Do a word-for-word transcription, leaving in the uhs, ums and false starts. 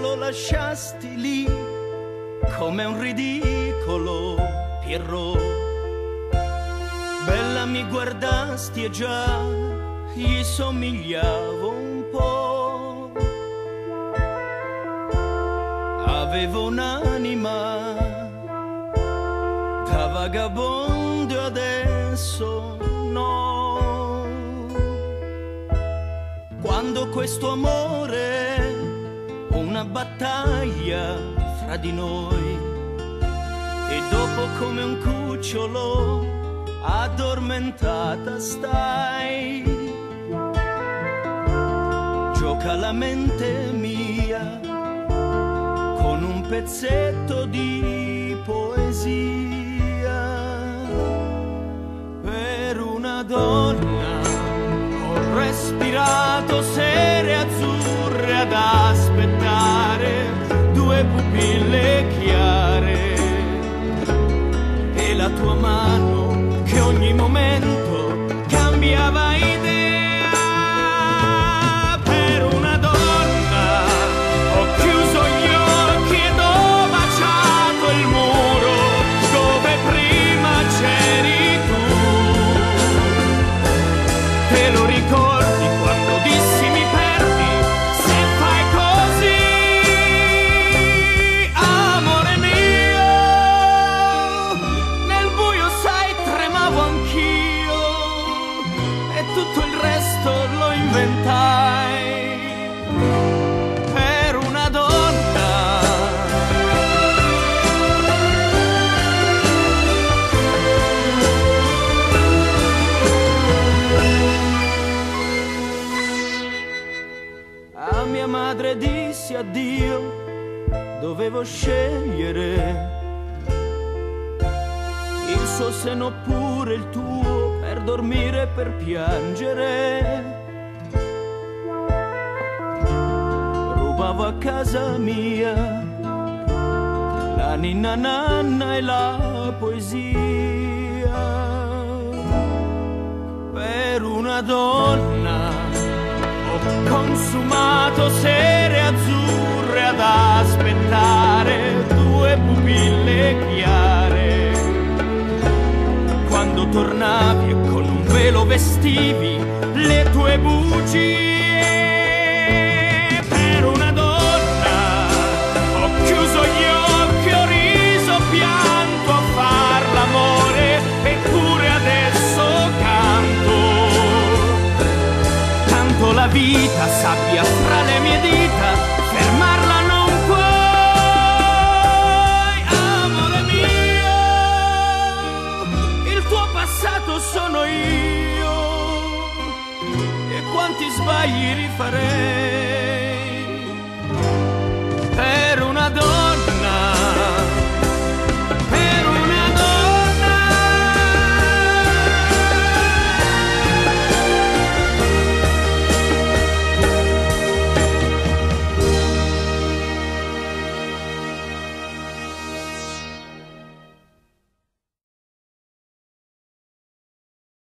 lo lasciasti lì come un ridicolo Pierrot. Bella mi guardasti e già gli somigliavo un po'. Avevo un'anima da vagabondo e adesso no. Quando questo amore, una battaglia fra di noi, e dopo come un cucciolo addormentata stai. Gioca la mente mia con un pezzetto di poesia. Per una donna ho respirato sere azzurre ad aspettare due pupille chiare e la tua mano che ogni momento cambiava idea. Per una donna ho chiuso gli occhi ed ho baciato il muro dove prima c'eri tu. Te lo ricordi quando dissi mi perdi se fai così, amore mio? Nel buio sai tremavo anch'io e tutto il resto lo inventai per una donna. A mia madre dissi addio, dovevo scegliere il suo seno oppure il tuo, per dormire e per piangere. Rubavo a casa mia la ninna nanna e la poesia. Per una donna ho consumato sere azzurre ad aspettare due pupille chiare. Quando tornavi e con un velo vestivi le